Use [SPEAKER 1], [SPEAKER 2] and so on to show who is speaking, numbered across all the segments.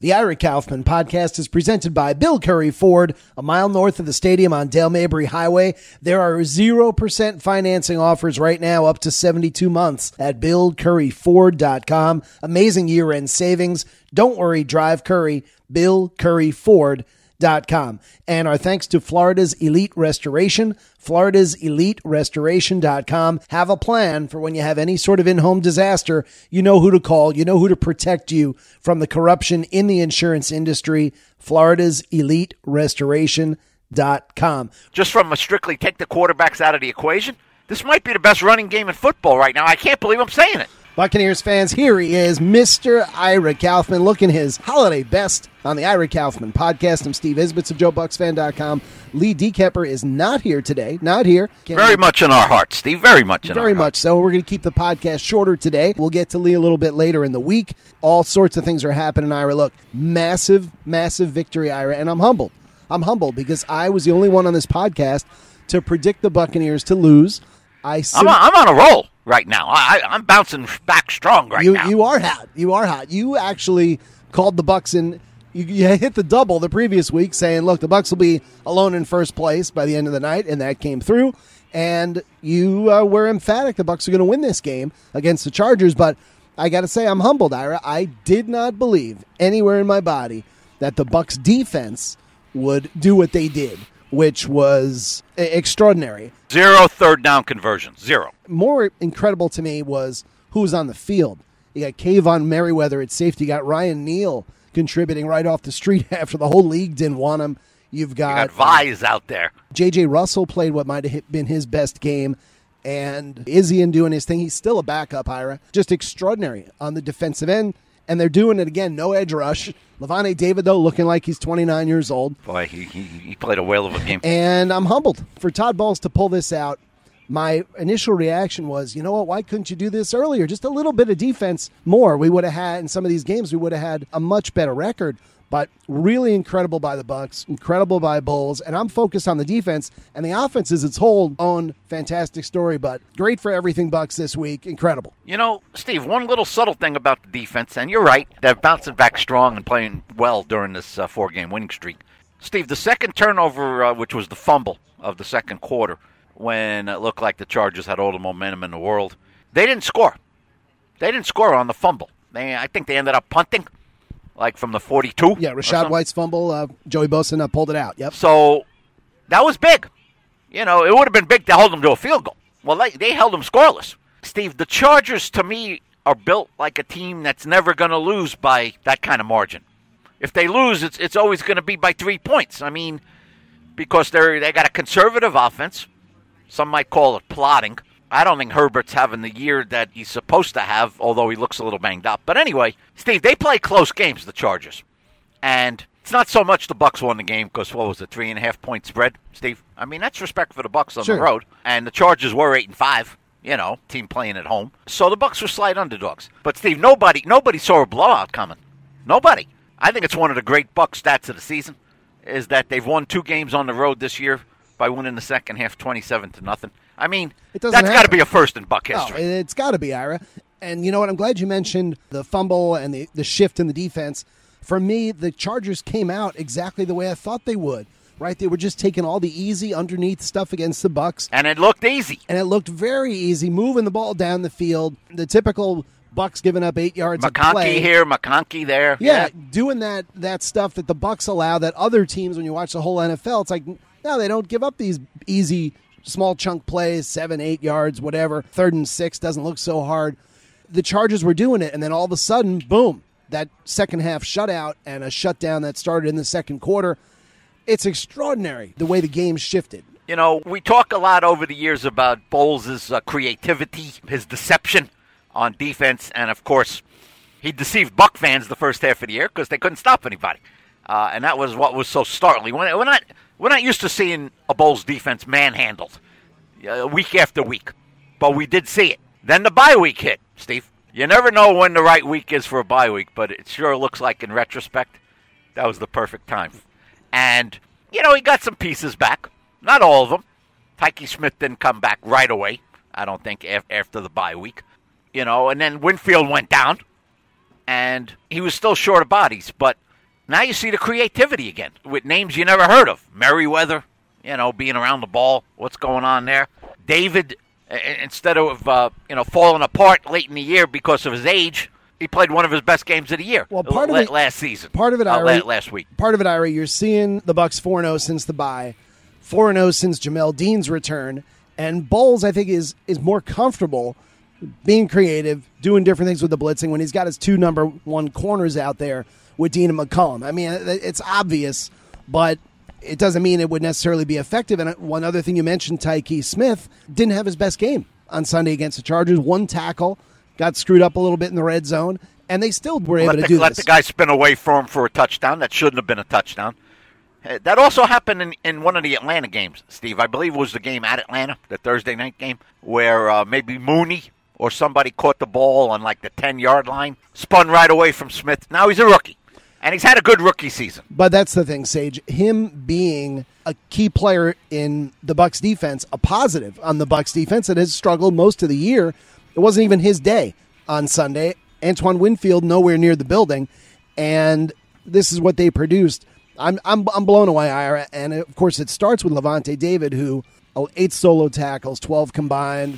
[SPEAKER 1] The Ira Kaufman podcast is presented by Bill Curry Ford, a mile north of the stadium on Dale Mabry Highway. There are 0% financing offers right now up to 72 months at BillCurryFord.com. Amazing year-end savings. Don't worry, drive Curry, BillCurryFord.com. And our thanks to Florida's Elite Restoration, FloridasEliteRestoration.com. Have a plan for when you have any sort of in-home disaster. You know who to call. You know who to protect you from the corruption in the insurance industry. FloridasEliteRestoration.com.
[SPEAKER 2] Just from a strictly take the quarterbacks out of the equation, this might be the best running game in football right now. I can't believe I'm saying it.
[SPEAKER 1] Buccaneers fans, here he is, Mr. Ira Kaufman, looking his holiday best on the Ira Kaufman podcast. I'm Steve Isbitz of JoeBucksFan.com. Lee Dekepper is not here today. Not here.
[SPEAKER 2] Very much in our hearts, Steve. Very much in our hearts.
[SPEAKER 1] Very much so. We're going to keep the podcast shorter today. We'll get to Lee a little bit later in the week. All sorts of things are happening, Ira. Look, massive, massive victory, Ira, and I'm humbled. I'm humbled because I was the only one on this podcast to predict the Buccaneers to lose. I'm
[SPEAKER 2] on a roll right now. I'm bouncing back strong now.
[SPEAKER 1] You are hot. You are hot. You actually called the Bucs in. You hit the double the previous week, saying, "Look, the Bucs will be alone in first place by the end of the night," and that came through. And you were emphatic the Bucs are going to win this game against the Chargers. But I got to say, I'm humbled, Ira. I did not believe anywhere in my body that the Bucs defense would do what they did, which was extraordinary.
[SPEAKER 2] 0 third down conversions. 0.
[SPEAKER 1] More incredible to me was who was on the field. You got Kayvon Merriweather at safety. You got Ryan Neal contributing right off the street after the whole league didn't want him. You got
[SPEAKER 2] Vise out there.
[SPEAKER 1] J.J. Russell played what might have been his best game. And Izzy doing his thing. He's still a backup, Ira. Just extraordinary on the defensive end. And they're doing it again. No edge rush. Levante David, though, looking like he's 29 years old.
[SPEAKER 2] Boy, he played a whale of a game.
[SPEAKER 1] And I'm humbled for Todd Bowles to pull this out. My initial reaction was, you know what, why couldn't you do this earlier? Just a little bit of defense more. We would have had, in some of these games, we would have had a much better record. But really incredible by the Bucs, incredible by Bowles, and I'm focused on the defense. And the offense is its whole own fantastic story, but great for everything Bucs this week. Incredible.
[SPEAKER 2] You know, Steve, one little subtle thing about the defense, and you're right, they're bouncing back strong and playing well during this 4-game winning streak. Steve, the second turnover, which was the fumble of the second quarter, when it looked like the Chargers had all the momentum in the world, they didn't score. They didn't score on the fumble. I think they ended up punting. Like from the 42?
[SPEAKER 1] Yeah, Rashad White's fumble, Joey Bosa pulled it out. Yep.
[SPEAKER 2] So that was big. You know, it would have been big to hold them to a field goal. Well, they held them scoreless. Steve, the Chargers, to me, are built like a team that's never going to lose by that kind of margin. If they lose, it's always going to be by 3 points. I mean, because they got a conservative offense. Some might call it plotting. I don't think Herbert's having the year that he's supposed to have, although he looks a little banged up. But anyway, Steve, they play close games, the Chargers. And it's not so much the Bucs won the game because, what was it, 3.5-point spread, Steve? I mean, that's respect for the Bucs on the road. And the Chargers were 8-5, you know, team playing at home. So the Bucs were slight underdogs. But, Steve, nobody saw a blowout coming. Nobody. I think it's one of the great Bucs stats of the season, is that they've won 2 games on the road this year by winning the second half 27-0. I mean, that's got to be a first in Buck history.
[SPEAKER 1] No, it's got to be, Ira. And you know what? I'm glad you mentioned the fumble and the shift in the defense. For me, the Chargers came out exactly the way I thought they would. Right? They were just taking all the easy underneath stuff against the Bucs.
[SPEAKER 2] And it looked easy.
[SPEAKER 1] And it looked very easy, moving the ball down the field. The typical Bucs giving up 8 yards of play.
[SPEAKER 2] McConkey here, McConkey there.
[SPEAKER 1] Yeah, doing that stuff that the Bucs allow that other teams, when you watch the whole NFL, it's like, no, they don't give up these easy small chunk plays, 7-8 yards, whatever. 3rd and 6 doesn't look so hard. The Chargers were doing it, and then all of a sudden, boom, that second half shutout and a shutdown that started in the second quarter. It's extraordinary the way the game shifted.
[SPEAKER 2] You know, we talk a lot over the years about Bowles' creativity, his deception on defense, and of course, he deceived Buck fans the first half of the year because they couldn't stop anybody. And that was what was so startling. We're not used to seeing a Bowles defense manhandled week after week, but we did see it. Then the bye week hit, Steve. You never know when the right week is for a bye week, but it sure looks like in retrospect that was the perfect time. And, you know, he got some pieces back. Not all of them. Tyke Smith didn't come back right away, I don't think, after the bye week. You know, and then Winfield went down, and he was still short of bodies, but Now you see the creativity again with names you never heard of. Merriweather, being around the ball. What's going on there? David, instead of falling apart late in the year because of his age, he played one of his best games of the year.
[SPEAKER 1] Well, part of it
[SPEAKER 2] last season.
[SPEAKER 1] Part of it, Ira,
[SPEAKER 2] last week.
[SPEAKER 1] Part of it, Ira, you're seeing the Bucs 4-0 since the bye, 4-0 since Jamel Dean's return, and Bowles, I think, is more comfortable being creative, doing different things with the blitzing when he's got his two number one corners out there with Dean and McCollum. I mean, it's obvious, but it doesn't mean it would necessarily be effective. And one other thing you mentioned, Tyke Smith didn't have his best game on Sunday against the Chargers. One tackle, got screwed up a little bit in the red zone, and they still were able to do this.
[SPEAKER 2] Let the guy spin away for him for a touchdown. That shouldn't have been a touchdown. That also happened in one of the Atlanta games, Steve. I believe it was the game at Atlanta, the Thursday night game, where maybe Mooney or somebody caught the ball on like the 10-yard line, spun right away from Smith. Now he's a rookie, and he's had a good rookie season.
[SPEAKER 1] But that's the thing, Sage. Him being a key player in the Bucs defense, a positive on the Bucs defense that has struggled most of the year. It wasn't even his day on Sunday. Antoine Winfield nowhere near the building, and this is what they produced. I'm blown away, Ira, and of course it starts with Levante David, who 8 solo tackles, 12 combined,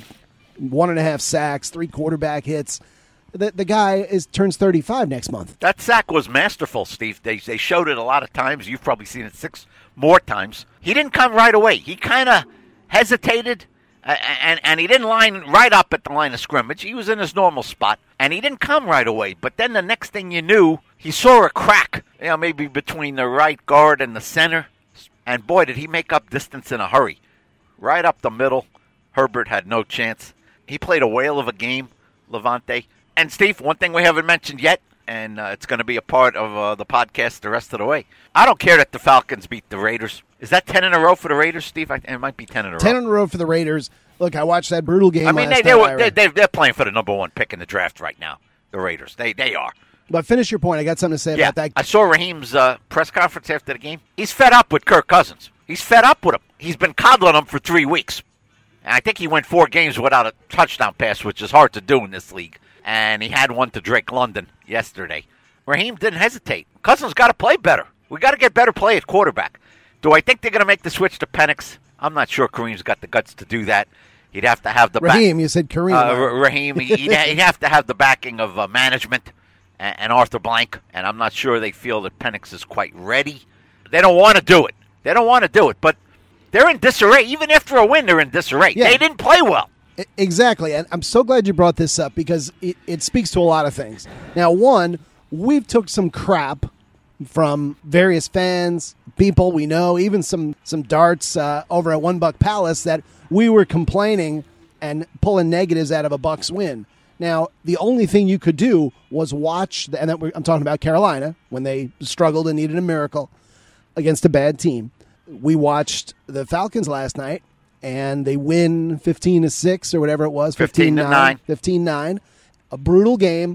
[SPEAKER 1] 1.5 sacks, 3 quarterback hits. The guy turns 35 next month.
[SPEAKER 2] That sack was masterful, Steve. They showed it a lot of times. You've probably seen it 6 more times. He didn't come right away. He kind of hesitated, and he didn't line right up at the line of scrimmage. He was in his normal spot, and he didn't come right away. But then the next thing you knew, he saw a crack, maybe between the right guard and the center. And boy, did he make up distance in a hurry. Right up the middle. Herbert had no chance. He played a whale of a game, Levante. And Steve, one thing we haven't mentioned yet, and it's going to be a part of the podcast the rest of the way. I don't care that the Falcons beat the Raiders. Is that 10 in a row for the Raiders, Steve? It might be 10 in a row.
[SPEAKER 1] 10 in a row for the Raiders. Look, I watched that brutal game last night.
[SPEAKER 2] They're playing for the number 1 pick in the draft right now, the Raiders. They are.
[SPEAKER 1] But finish your point. I got something to say about that.
[SPEAKER 2] I saw Raheem's press conference after the game. He's fed up with Kirk Cousins. He's fed up with him. He's been coddling him for 3 weeks. And I think he went 4 games without a touchdown pass, which is hard to do in this league. And he had one to Drake London yesterday. Raheem didn't hesitate. Cousins got to play better. We got to get better play at quarterback. Do I think they're going to make the switch to Penix? I'm not sure Kareem's got the guts to do that. He'd have to have the
[SPEAKER 1] Raheem, you said Kareem.
[SPEAKER 2] Raheem, he'd have to have the backing of management and Arthur Blank, and I'm not sure they feel that Penix is quite ready. They don't want to do it. But they're in disarray. Even after a win, they're in disarray. Yeah. They didn't play well.
[SPEAKER 1] Exactly, and I'm so glad you brought this up because it speaks to a lot of things. Now, one, we've took some crap from various fans, people we know, even some darts over at One Buck Palace that we were complaining and pulling negatives out of a Bucs win. Now, the only thing you could do was watch, and I'm talking about Carolina, when they struggled and needed a miracle against a bad team. We watched the Falcons last night, and they win 15-6 or whatever it was.
[SPEAKER 2] 15-9.
[SPEAKER 1] 15-9. A brutal game.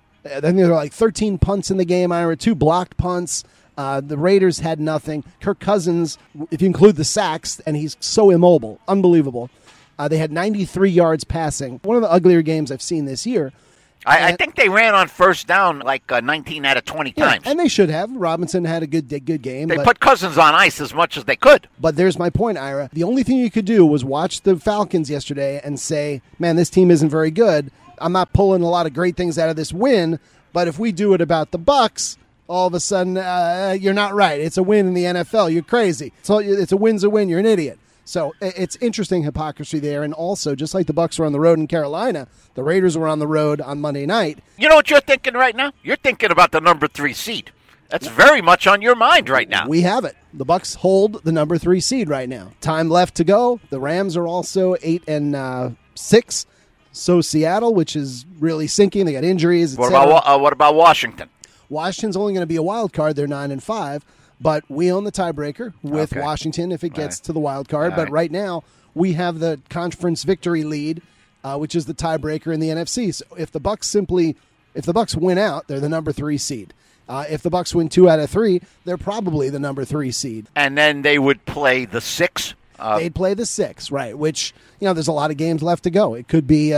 [SPEAKER 1] I think there were like 13 punts in the game. I remember 2 blocked punts. The Raiders had nothing. Kirk Cousins, if you include the sacks, and he's so immobile, unbelievable. They had 93 yards passing. One of the uglier games I've seen this year.
[SPEAKER 2] I think they ran on first down like 19 out of 20 times.
[SPEAKER 1] And they should have. Robinson had a good game.
[SPEAKER 2] They put Cousins on ice as much as they could.
[SPEAKER 1] But there's my point, Ira. The only thing you could do was watch the Falcons yesterday and say, man, this team isn't very good. I'm not pulling a lot of great things out of this win, but if we do it about the Bucs, all of a sudden, you're not right. It's a win in the NFL. You're crazy. It's a win's a win. You're an idiot. So it's interesting hypocrisy there. And also, just like the Bucs were on the road in Carolina, the Raiders were on the road on Monday night.
[SPEAKER 2] You know what you're thinking right now? You're thinking about the number 3 seed. That's very much on your mind right now.
[SPEAKER 1] We have it. The Bucs hold the number 3 seed right now. Time left to go. The Rams are also 8-6. So Seattle, which is really sinking. They got injuries.
[SPEAKER 2] What about Washington?
[SPEAKER 1] Washington's only going to be a wild card. They're 9-5. But we own the tiebreaker with Washington if it gets to the wild card. But right now, we have the conference victory lead, which is the tiebreaker in the NFC. So if the Bucs win out, they're the number 3 seed. If the Bucs win 2 out of 3, they're probably the number 3 seed.
[SPEAKER 2] And then they would play the 6.
[SPEAKER 1] They'd play the 6, right? Which there's a lot of games left to go. It could be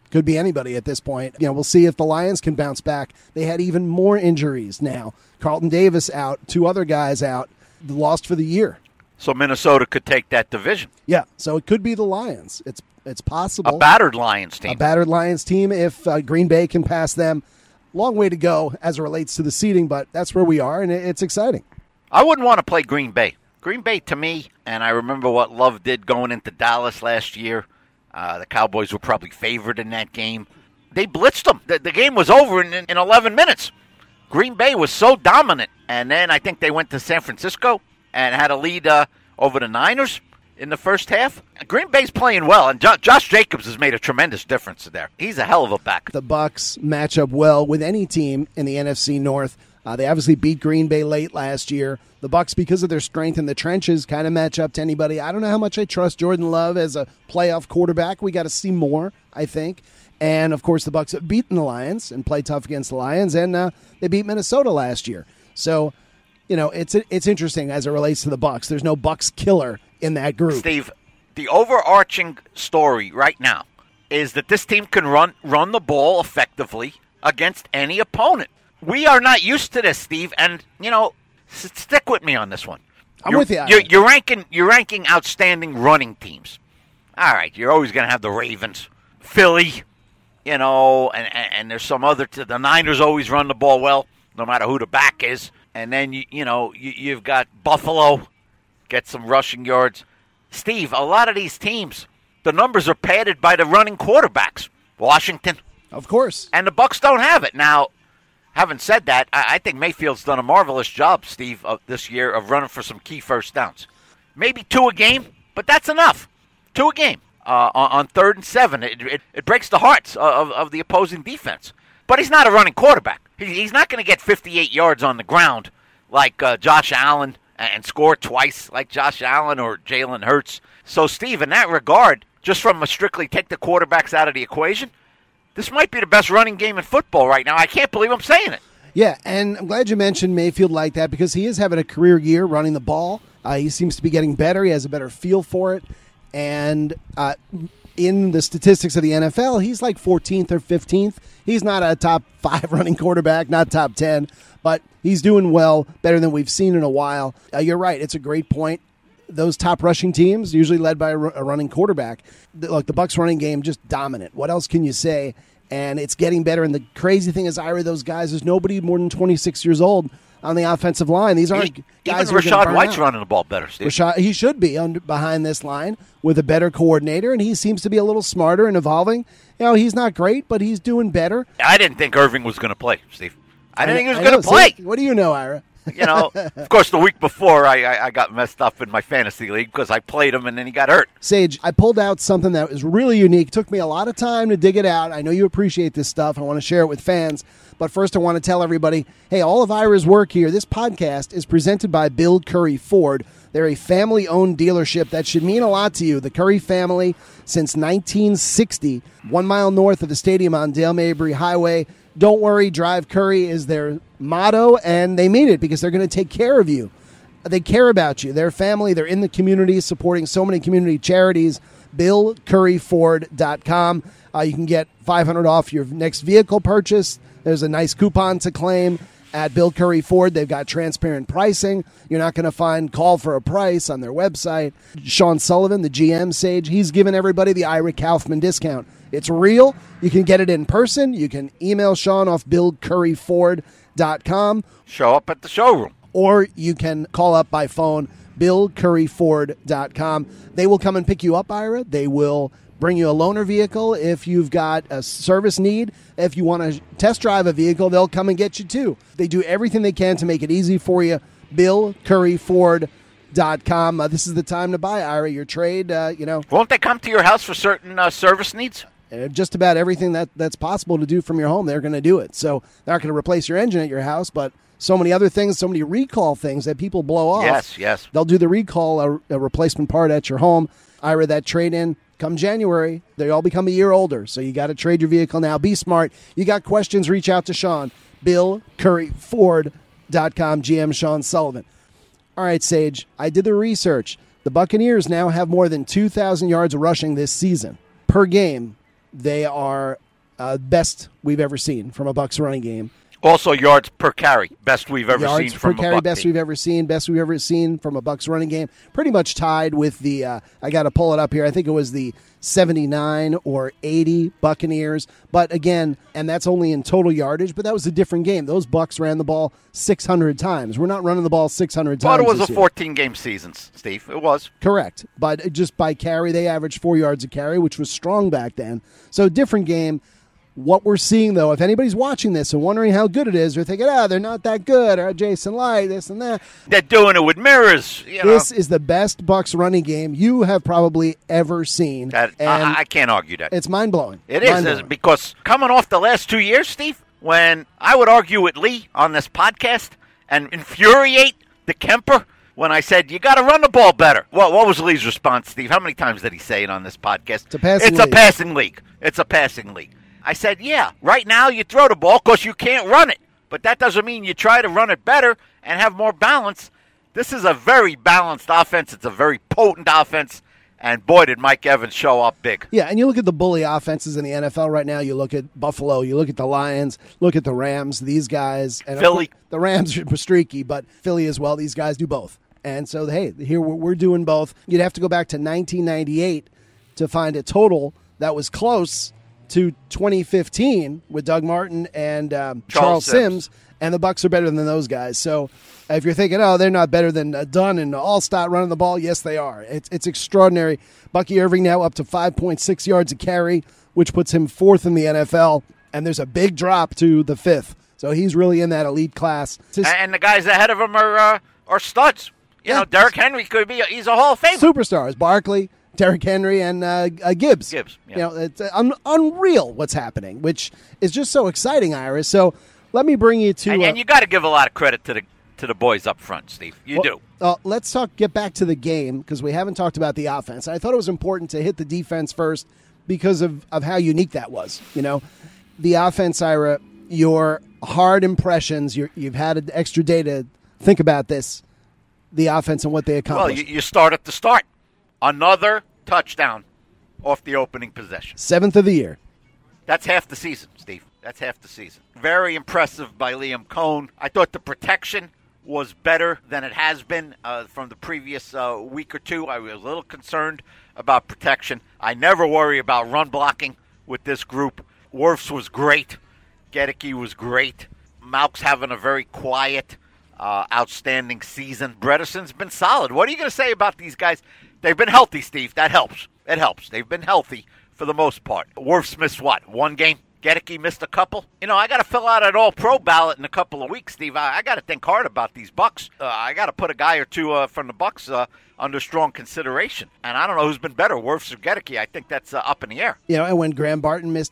[SPEAKER 1] Could be anybody at this point. We'll see if the Lions can bounce back. They had even more injuries now. Carlton Davis out, 2 other guys out, lost for the year.
[SPEAKER 2] So Minnesota could take that division.
[SPEAKER 1] Yeah, so it could be the Lions. It's possible.
[SPEAKER 2] A battered Lions team.
[SPEAKER 1] A battered Lions team if Green Bay can pass them. Long way to go as it relates to the seeding, but that's where we are, and it's exciting.
[SPEAKER 2] I wouldn't want to play Green Bay. Green Bay, to me, and I remember what Love did going into Dallas last year. The Cowboys were probably favored in that game. They blitzed them. The game was over in 11 minutes. Green Bay was so dominant, and then I think they went to San Francisco and had a lead over the Niners in the first half. Green Bay's playing well, and Josh Jacobs has made a tremendous difference there. He's a hell of a back.
[SPEAKER 1] The Bucs match up well with any team in the NFC North. They obviously beat Green Bay late last year. The Bucs, because of their strength in the trenches, kind of match up to anybody. I don't know how much I trust Jordan Love as a playoff quarterback. We got to see more, I think. And, of course, the Bucs have beaten the Lions and played tough against the Lions, and they beat Minnesota last year. So, it's interesting as it relates to the Bucs. There's no Bucs killer in that group.
[SPEAKER 2] Steve, the overarching story right now is that this team can run the ball effectively against any opponent. We are not used to this, Steve, and, stick with me on this one.
[SPEAKER 1] I'm with you.
[SPEAKER 2] You're ranking outstanding running teams. All right, you're always going to have the Ravens, Philly, and there's some other. The Niners always run the ball well, no matter who the back is. And then you've got Buffalo, get some rushing yards. Steve, a lot of these teams, the numbers are padded by the running quarterbacks. Washington,
[SPEAKER 1] of course,
[SPEAKER 2] and the Bucs don't have it now. Having said that, I think Mayfield's done a marvelous job, Steve, this year of running for some key first downs. Maybe 2 a game, but that's enough. 2 a game on 3rd and 7. It breaks the hearts of the opposing defense. But he's not a running quarterback. He's not going to get 58 yards on the ground like Josh Allen and score twice like Josh Allen or Jalen Hurts. So, Steve, in that regard, just from a strictly take the quarterbacks out of the equation, this might be the best running game in football right now. I can't believe I'm saying it.
[SPEAKER 1] Yeah, and I'm glad you mentioned Mayfield like that because he is having a career year running the ball. He seems to be getting better. He has a better feel for it. And in the statistics of the NFL, he's like 14th or 15th. He's not a top 5 running quarterback, not top 10, but he's doing well, better than we've seen in a while. You're right. It's a great point. Those top rushing teams, usually led by a running quarterback. Look, the Bucs running game, just dominant. What else can you say? And it's getting better. And the crazy thing is, Ira, those guys, there's nobody more than 26 years old on the offensive line. These aren't guys
[SPEAKER 2] even Rachaad White's running the ball better, Steve.
[SPEAKER 1] He should be behind this line with a better coordinator, and he seems to be a little smarter and evolving. He's not great, but he's doing better.
[SPEAKER 2] I didn't think Irving was going to play, Steve. I didn't think he was going to play.
[SPEAKER 1] What do you know, Ira?
[SPEAKER 2] Of course, the week before, I got messed up in my fantasy league because I played him and then he got hurt.
[SPEAKER 1] Sage, I pulled out something that was really unique. It took me a lot of time to dig it out. I know you appreciate this stuff. I want to share it with fans. But first, I want to tell everybody, hey, all of Ira's work here, this podcast is presented by Bill Curry Ford. They're a family-owned dealership that should mean a lot to you. The Curry family, since 1960, 1 mile north of the stadium on Dale Mabry Highway. Don't worry, Drive Curry is their motto, and they mean it because they're going to take care of you. They care about you. They're family. They're in the community, supporting so many community charities. BillCurryFord.com. You can get $500 off your next vehicle purchase. There's a nice coupon to claim at Bill Curry Ford. They've got transparent pricing. You're not going to find call for a price on their website. Sean Sullivan, the GM, Sage, he's giving everybody the Ira Kaufman discount. It's real. You can get it in person. You can email Sean off BillCurryFord.com.
[SPEAKER 2] Show up at the showroom.
[SPEAKER 1] Or you can call up by phone, BillCurryFord.com. They will come and pick you up, Ira. They will bring you a loaner vehicle if you've got a service need. If you want to test drive a vehicle, they'll come and get you too. They do everything they can to make it easy for you. BillCurryFord.com. This is the time to buy, Ira, your trade.
[SPEAKER 2] Won't they come to your house for certain service needs?
[SPEAKER 1] Just about everything that's possible to do from your home, they're going to do it. So they're not going to replace your engine at your house, but so many other things, so many recall things that people blow off.
[SPEAKER 2] Yes.
[SPEAKER 1] They'll do the recall, a replacement part at your home. Ira, that trade-in, come January, they all become a year older, so you got to trade your vehicle now. Be smart. You got questions, reach out to Sean. BillCurryFord.com, GM Sean Sullivan. All right, Sage, I did the research. The Buccaneers now have more than 2,000 yards rushing this season per game they are best we've ever seen from a Bucs running game.
[SPEAKER 2] Also, yards per carry, best we've ever seen from
[SPEAKER 1] yards per carry,
[SPEAKER 2] a Bucs
[SPEAKER 1] best
[SPEAKER 2] team.
[SPEAKER 1] we've ever seen from a Bucs running game. Pretty much tied with the, I got to pull it up here, I think it was the 79 or 80 Buccaneers. But again, and that's only in total yardage, but that was a different game. Those Bucs ran the ball 600 times. We're not running the ball 600 times.
[SPEAKER 2] But it was
[SPEAKER 1] this
[SPEAKER 2] a
[SPEAKER 1] year.
[SPEAKER 2] 14-game season, Steve. It was.
[SPEAKER 1] Correct. But just by carry, they averaged 4 yards a carry, which was strong back then. So different game. What we're seeing, though, if anybody's watching this and wondering how good it is, they're thinking, they're not that good, or Jason Light, this and that.
[SPEAKER 2] They're doing it with mirrors.
[SPEAKER 1] This is the best Bucs running game you have probably ever seen.
[SPEAKER 2] I can't argue that.
[SPEAKER 1] It's mind-blowing.
[SPEAKER 2] It is, because coming off the last 2 years, Steve, when I would argue with Lee on this podcast and infuriate the Kemper when I said, you got to run the ball better. What was Lee's response, Steve? How many times did he say it on this podcast?
[SPEAKER 1] It's a passing league.
[SPEAKER 2] It's a passing league. I said, yeah, right now you throw the ball because you can't run it. But that doesn't mean you try to run it better and have more balance. This is a very balanced offense. It's a very potent offense. And boy, did Mike Evans show up big.
[SPEAKER 1] Yeah, and you look at the bully offenses in the NFL right now. You look at Buffalo. You look at the Lions. Look at the Rams. These guys. And
[SPEAKER 2] Philly.
[SPEAKER 1] The Rams are streaky, but Philly as well. These guys do both. And so, hey, here we're doing both. You'd have to go back to 1998 to find a total that was close to 2015 with Doug Martin and Charles Sims, and the Bucs are better than those guys. So if you're thinking, they're not better than Dunn and Allstott running the ball, yes, they are. It's extraordinary. Bucky Irving now up to 5.6 yards a carry, which puts him fourth in the NFL, and there's a big drop to the fifth. So he's really in that elite class.
[SPEAKER 2] And the guys ahead of him are studs. You know, Derrick Henry he's a Hall of Famer.
[SPEAKER 1] Superstars, Barkley, Derrick Henry, and Gibbs.
[SPEAKER 2] Yeah.
[SPEAKER 1] You know, it's unreal what's happening, which is just so exciting, Iris. So let me bring you to...
[SPEAKER 2] And you got to give a lot of credit to the boys up front, Steve. You do.
[SPEAKER 1] Let's get back to the game, because we haven't talked about the offense. I thought it was important to hit the defense first because of how unique that was. You know, the offense, Ira, your hard impressions, you've had an extra day to think about this, the offense and what they accomplished.
[SPEAKER 2] Well, you start at the start. Another touchdown off the opening possession.
[SPEAKER 1] 7th of the year.
[SPEAKER 2] That's half the season, Steve. That's half the season. Very impressive by Liam Cohn. I thought the protection was better than it has been from the previous week or two. I was a little concerned about protection. I never worry about run blocking with this group. Wirfs was great. Gedeke was great. Malk's having a very quiet, outstanding season. Bredeson's been solid. What are you going to say about these guys? They've been healthy, Steve. That helps. It helps. They've been healthy for the most part. Wirfs missed what? One game? Gedeke missed a couple. You know, I got to fill out an all-pro ballot in a couple of weeks, Steve. I got to think hard about these Bucs. I got to put a guy or two from the Bucs under strong consideration. And I don't know who's been better, Wirfs or Gedeke. I think that's up in the air.
[SPEAKER 1] You know, and when Graham Barton missed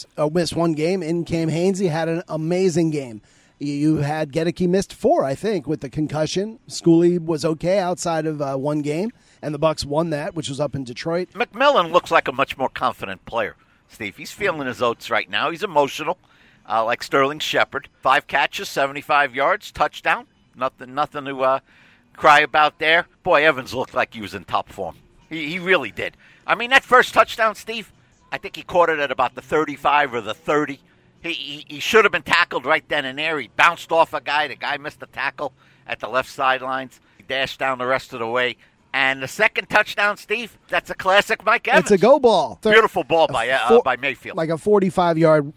[SPEAKER 1] one game, in came Hainsey, had an amazing game. You had Gedeke missed 4, I think, with the concussion. Schooley was okay outside of one game, and the Bucs won that, which was up in Detroit.
[SPEAKER 2] McMillan looks like a much more confident player, Steve. He's feeling his oats right now. He's emotional, like Sterling Shepard. 5 catches, 75 yards, touchdown. Nothing to cry about there. Boy, Evans looked like he was in top form. He really did. I mean, that first touchdown, Steve, I think he caught it at about the 35 or the 30. He should have been tackled right then and there. He bounced off a guy. The guy missed the tackle at the left sidelines. He dashed down the rest of the way. And the second touchdown, Steve, that's a classic Mike Evans.
[SPEAKER 1] It's a go ball.
[SPEAKER 2] Beautiful ball by Mayfield.
[SPEAKER 1] Like a 45-yard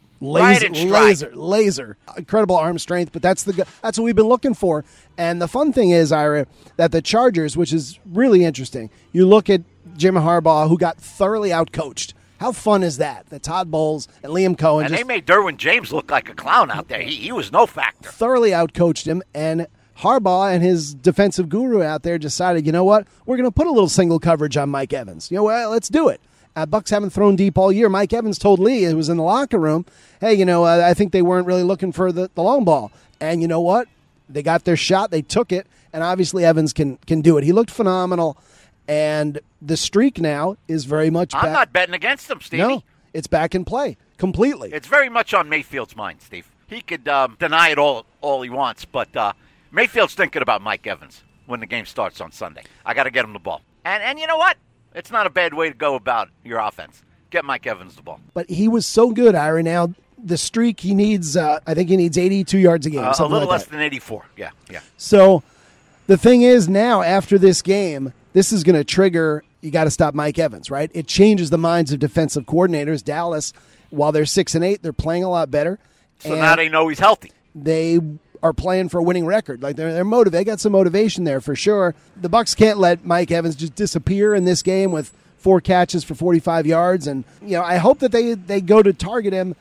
[SPEAKER 1] laser. Incredible arm strength, but that's what we've been looking for. And the fun thing is, Ira, that the Chargers, which is really interesting, you look at Jim Harbaugh, who got thoroughly outcoached. How fun is that? That Todd Bowles and Liam Cohen.
[SPEAKER 2] And they made Derwin James look like a clown out there. He was no factor.
[SPEAKER 1] Thoroughly outcoached him, and Harbaugh and his defensive guru out there decided, you know what? We're going to put a little single coverage on Mike Evans. You know what? Let's do it. Bucs haven't thrown deep all year. Mike Evans told Lee, who was in the locker room, hey, you know, I think they weren't really looking for the long ball. And you know what? They got their shot. They took it. And obviously Evans can do it. He looked phenomenal. And the streak now is very much back.
[SPEAKER 2] I'm not betting against him, Stevie.
[SPEAKER 1] No, it's back in play completely.
[SPEAKER 2] It's very much on Mayfield's mind, Steve. He could deny it all he wants, but Mayfield's thinking about Mike Evans when the game starts on Sunday. I got to get him the ball. And you know what? It's not a bad way to go about your offense. get Mike Evans the ball.
[SPEAKER 1] But he was so good, Ira. Now, the streak, he needs, I think he needs 82 yards a game.
[SPEAKER 2] A little
[SPEAKER 1] like
[SPEAKER 2] less
[SPEAKER 1] that.
[SPEAKER 2] than 84. Yeah.
[SPEAKER 1] So the thing is now, after this game, this is going to trigger, you got to stop Mike Evans, right? It changes the minds of defensive coordinators. Dallas, while they're 6-8, they're playing a lot better.
[SPEAKER 2] So now they know he's healthy.
[SPEAKER 1] They are playing for a winning record. Like they're motivated. They got some motivation there for sure. The Bucs can't let Mike Evans just disappear in this game with 4 catches for 45 yards. And I hope that they go to target him.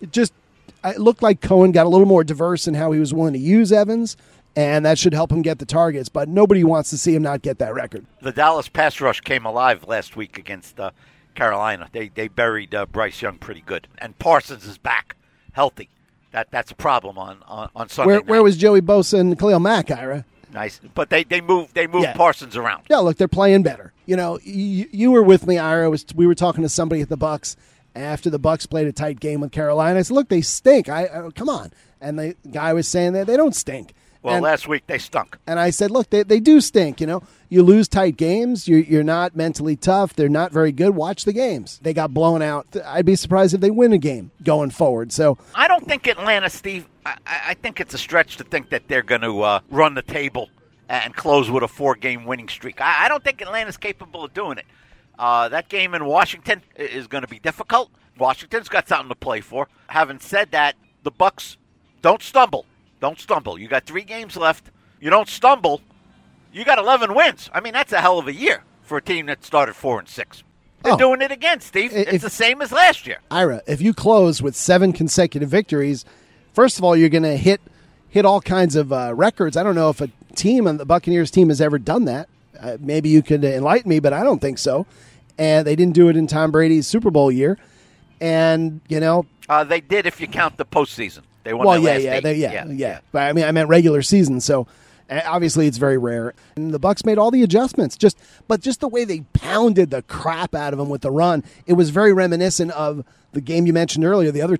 [SPEAKER 1] It looked like Cohen got a little more diverse in how he was willing to use Evans, and that should help him get the targets. But nobody wants to see him not get that record.
[SPEAKER 2] The Dallas pass rush came alive last week against Carolina. They buried Bryce Young pretty good, and Parsons is back, healthy. That's a problem on Sunday night.
[SPEAKER 1] Where was Joey Bosa and Khalil Mack, Ira?
[SPEAKER 2] Nice, but they moved Parsons around.
[SPEAKER 1] Yeah, look, they're playing better. You were with me, Ira. We were talking to somebody at the Bucs after the Bucs played a tight game with Carolina. I said, look, they stink. Come on. And the guy was saying that they don't stink.
[SPEAKER 2] Well, last week they stunk.
[SPEAKER 1] And I said, look, they do stink. You lose tight games. You're not mentally tough. They're not very good. Watch the games. They got blown out. I'd be surprised if they win a game going forward. So
[SPEAKER 2] I don't think Atlanta, Steve, I think it's a stretch to think that they're going to run the table and close with a 4-game winning streak. I don't think Atlanta's capable of doing it. That game in Washington is going to be difficult. Washington's got something to play for. Having said that, the Bucs don't stumble. Don't stumble. You got 3 games left. You don't stumble. You got 11 wins. I mean, that's a hell of a year for a team that started 4-6. They're doing it again, Steve. It's the same as last year.
[SPEAKER 1] Ira, if you close with 7 consecutive victories, first of all, you're going to hit all kinds of records. I don't know if a team on the Buccaneers team has ever done that. Maybe you could enlighten me, but I don't think so. And they didn't do it in Tom Brady's Super Bowl year. And,
[SPEAKER 2] they did if you count the postseason. They won their last 8.
[SPEAKER 1] Yeah. But I meant regular season, so obviously it's very rare. And the Bucs made all the adjustments. Just the way they pounded the crap out of them with the run, it was very reminiscent of the game you mentioned earlier, the other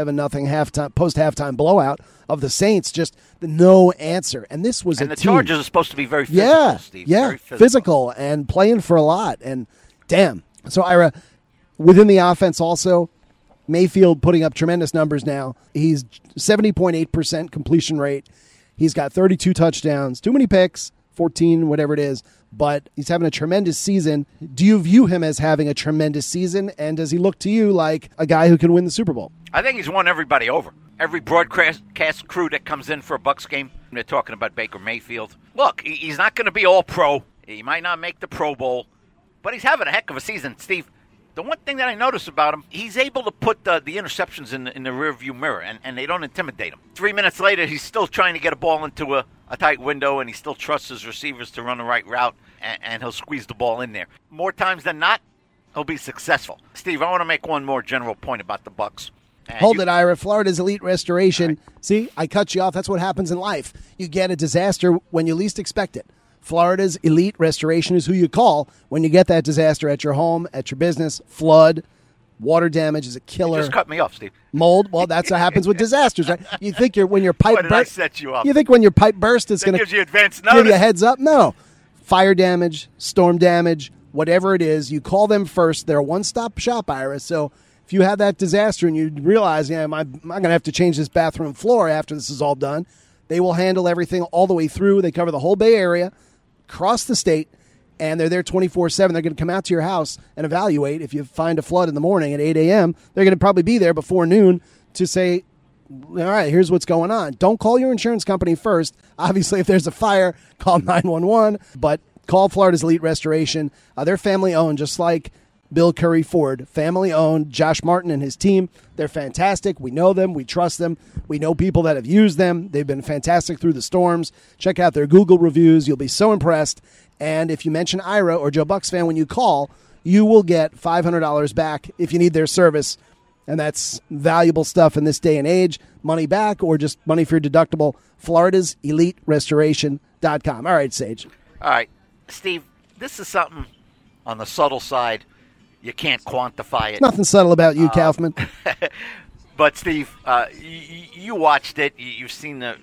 [SPEAKER 1] 27-0 post-halftime blowout of the Saints, just the no answer. And this was
[SPEAKER 2] and
[SPEAKER 1] a
[SPEAKER 2] the
[SPEAKER 1] team.
[SPEAKER 2] Chargers are supposed to be very physical, Steve.
[SPEAKER 1] Yeah,
[SPEAKER 2] very
[SPEAKER 1] physical and playing for a lot. And damn. So, Ira, within the offense also, Mayfield putting up tremendous numbers now. He's 70.8% completion rate. He's got 32 touchdowns, too many picks, 14, whatever it is, but he's having a tremendous season. Do you view him as having a tremendous season, and does he look to you like a guy who can win the Super Bowl?
[SPEAKER 2] I think he's won everybody over. Every broadcast crew that comes in for a Bucs game, they're talking about Baker Mayfield. Look, he's not going to be all pro. He might not make the Pro Bowl, but he's having a heck of a season, Steve. The one thing that I notice about him, he's able to put the interceptions in the rearview mirror, and they don't intimidate him. 3 minutes later, he's still trying to get a ball into a tight window, and he still trusts his receivers to run the right route, and he'll squeeze the ball in there. More times than not, he'll be successful. Steve, I want to make one more general point about the Bucs.
[SPEAKER 1] Hold it, Ira. Florida's Elite Restoration. Right. See, I cut you off. That's what happens in life. You get a disaster when you least expect it. Florida's Elite Restoration is who you call when you get that disaster at your home, at your business. Flood, water damage is a killer.
[SPEAKER 2] You just cut me off, Steve.
[SPEAKER 1] Mold, well, that's what happens with disasters, right? You think when your pipe bursts,
[SPEAKER 2] I set you up?
[SPEAKER 1] You think when your pipe bursts, it's going to
[SPEAKER 2] give you advance notice.
[SPEAKER 1] Give you a heads up? No. Fire damage, storm damage, whatever it is, you call them first. They're a one-stop shop, Ira. So if you have that disaster and you realize, I'm going to have to change this bathroom floor after this is all done, they will handle everything all the way through. They cover the whole Bay Area, across the state, and they're there 24/7. They're going to come out to your house and evaluate. If you find a flood in the morning at 8 a.m., they're going to probably be there before noon to say, all right, here's what's going on. Don't call your insurance company first. Obviously, if there's a fire, call 911, but call Florida's Elite Restoration. They're family-owned, just like Bill Curry Ford. Family-owned. Josh Martin and his team, they're fantastic. We know them. We trust them. We know people that have used them. They've been fantastic through the storms. Check out their Google reviews. You'll be so impressed. And if you mention Ira or Joe Bucs fan when you call, you will get $500 back if you need their service. And that's valuable stuff in this day and age. Money back or just money for your deductible. Florida's Elite Restoration.com. All right, Sage.
[SPEAKER 2] All right. Steve, this is something on the subtle side. You can't quantify it.
[SPEAKER 1] Nothing subtle about you, Kaufman.
[SPEAKER 2] But, Steve, you watched it. You've seen the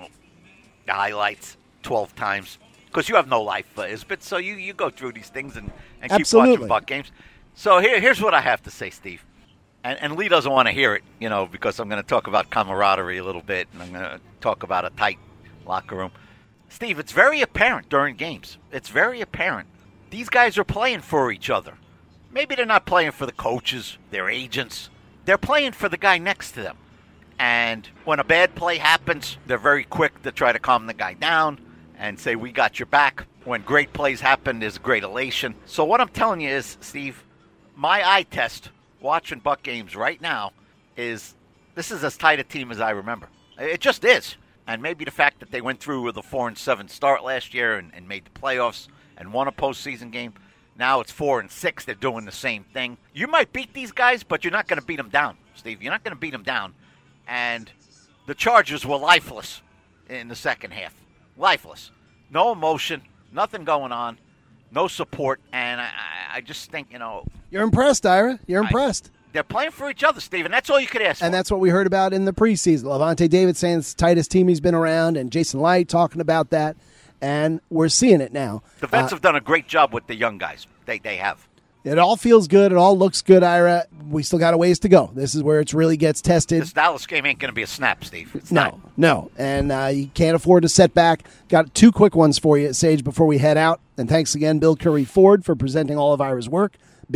[SPEAKER 2] highlights 12 times. Because you have no life, Isbeth, so you go through these things and keep watching Buck games. So here's what I have to say, Steve. And Lee doesn't want to hear it, because I'm going to talk about camaraderie a little bit, and I'm going to talk about a tight locker room. Steve, it's very apparent during games. It's very apparent. These guys are playing for each other. Maybe they're not playing for the coaches, their agents. They're playing for the guy next to them. And when a bad play happens, they're very quick to try to calm the guy down and say, we got your back. When great plays happen, there's great elation. So what I'm telling you is, Steve, my eye test watching Buck games right now is this is as tight a team as I remember. It just is. And maybe the fact that they went through with a 4-7 start last year and made the playoffs and won a postseason game. Now it's 4-6. They're doing the same thing. You might beat these guys, but you're not going to beat them down, Steve. You're not going to beat them down. And the Chargers were lifeless in the second half. Lifeless. No emotion. Nothing going on. No support. And I just think,
[SPEAKER 1] You're impressed, Ira. You're impressed.
[SPEAKER 2] They're playing for each other, Steve, and that's all you could ask for.
[SPEAKER 1] And that's what we heard about in the preseason. Lavonte David saying it's the tightest team he's been around, and Jason Light talking about that. And we're seeing it now.
[SPEAKER 2] The vets have done a great job with the young guys. They have.
[SPEAKER 1] It all feels good. It all looks good, Ira. We still got a ways to go. This is where it really gets tested.
[SPEAKER 2] This Dallas game ain't going to be a snap, Steve. It's
[SPEAKER 1] no,
[SPEAKER 2] not.
[SPEAKER 1] No. And you can't afford to set back. Got two quick ones for you, Sage, before we head out. And thanks again, Bill Curry Ford, for presenting all of Ira's work.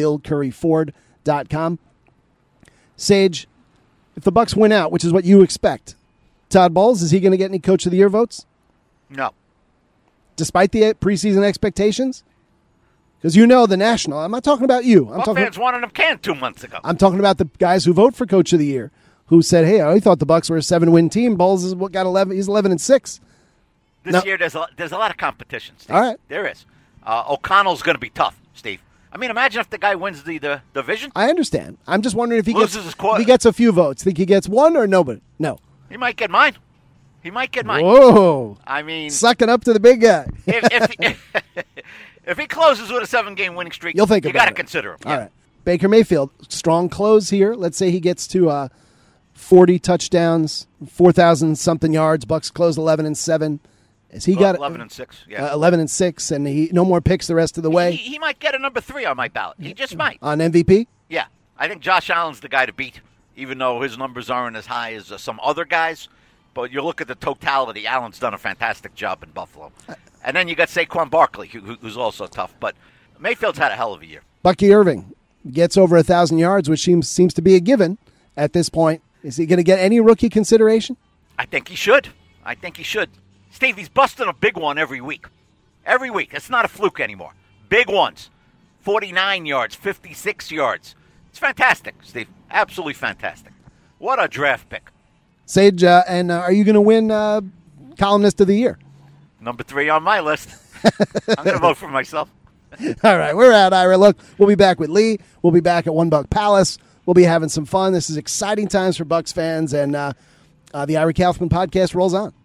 [SPEAKER 1] BillCurryFord.com. Sage, if the Bucks win out, which is what you expect, Todd Bowles, is he going to get any Coach of the Year votes?
[SPEAKER 2] No.
[SPEAKER 1] Despite the preseason expectations? Because the national. I'm not talking about you.
[SPEAKER 2] Buck fans wanted him canned 2 months ago.
[SPEAKER 1] I'm talking about the guys who vote for Coach of the Year, who said, "Hey, I thought the Bucks were a 7-win team. Bowles has got 11. He's 11-6."
[SPEAKER 2] This year, there's a lot of competition, Steve.
[SPEAKER 1] All right,
[SPEAKER 2] there is. O'Connell's going to be tough, Steve. I mean, imagine if the guy wins the division.
[SPEAKER 1] I understand. I'm just wondering if he
[SPEAKER 2] he
[SPEAKER 1] gets a few votes. Think he gets one or nobody? No.
[SPEAKER 2] He might get mine.
[SPEAKER 1] Whoa!
[SPEAKER 2] I mean,
[SPEAKER 1] sucking up to the big guy.
[SPEAKER 2] If he closes with a 7-game winning streak,
[SPEAKER 1] you'll think
[SPEAKER 2] you got to consider him.
[SPEAKER 1] All right. Baker Mayfield, strong close here. Let's say he gets to 40 touchdowns, 4,000-something yards. Bucks close 11-7. Has he got
[SPEAKER 2] 11-6? Yeah,
[SPEAKER 1] 11-6, and he no more picks the rest of the way.
[SPEAKER 2] He might get a number 3 on my ballot. He just might
[SPEAKER 1] on MVP.
[SPEAKER 2] Yeah, I think Josh Allen's the guy to beat, even though his numbers aren't as high as some other guys. But you look at the totality. Allen's done a fantastic job in Buffalo. And then you got Saquon Barkley, who's also tough. But Mayfield's had a hell of a year. Bucky
[SPEAKER 1] Irving gets over 1,000 yards, which seems to be a given at this point. Is he going to get any rookie consideration?
[SPEAKER 2] I think he should. Steve, he's busting a big one every week. Every week. It's not a fluke anymore. Big ones. 49 yards, 56 yards. It's fantastic, Steve. Absolutely fantastic. What a draft pick.
[SPEAKER 1] Sage, and are you going to win Columnist of the Year?
[SPEAKER 2] Number 3 on my list. I'm going to vote for myself.
[SPEAKER 1] All right, we're out, Ira. Look, we'll be back with Lee. We'll be back at One Buck Palace. We'll be having some fun. This is exciting times for Bucks fans, and the Ira Kaufman podcast rolls on.